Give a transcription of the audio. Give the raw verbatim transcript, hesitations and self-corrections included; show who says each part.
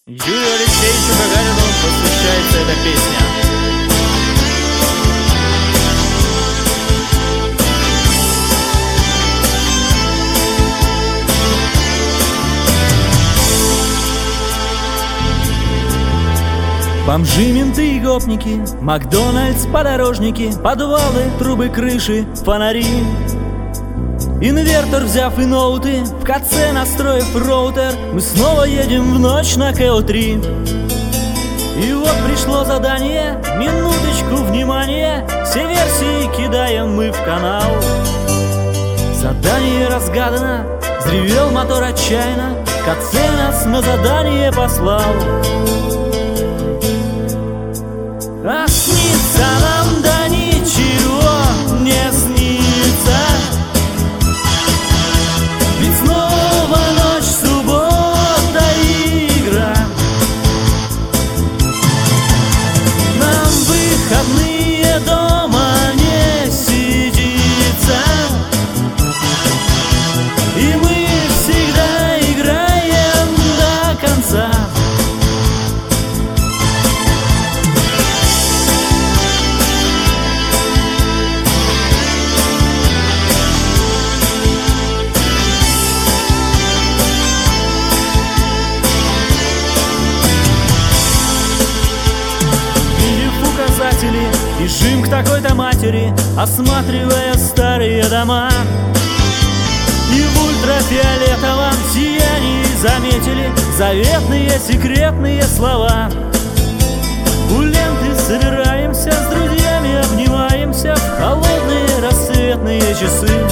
Speaker 1: Юрию Алексеевичу Гагарину посвящается эта песня.
Speaker 2: Бомжи, менты и гопники, Макдональдс, подорожники, подвалы, трубы, крыши, фонари. Инвертор взяв и ноуты, в КЦ настроив роутер, мы снова едем в ночь на КО три. И вот пришло задание, минуточку внимания, все версии кидаем мы в канал. Задание разгадано, взревел мотор отчаянно, КЦ нас на задание послал. А снится нам да ничего не снится, ведь снова ночь, суббота, игра. Нам выходные дома не сидится, и мы всегда играем до конца. Бежим к такой-то матери, осматривая старые дома. И в ультрафиолетовом сиянии заметили заветные секретные слова. У ленты собираемся, с друзьями обнимаемся в холодные рассветные часы.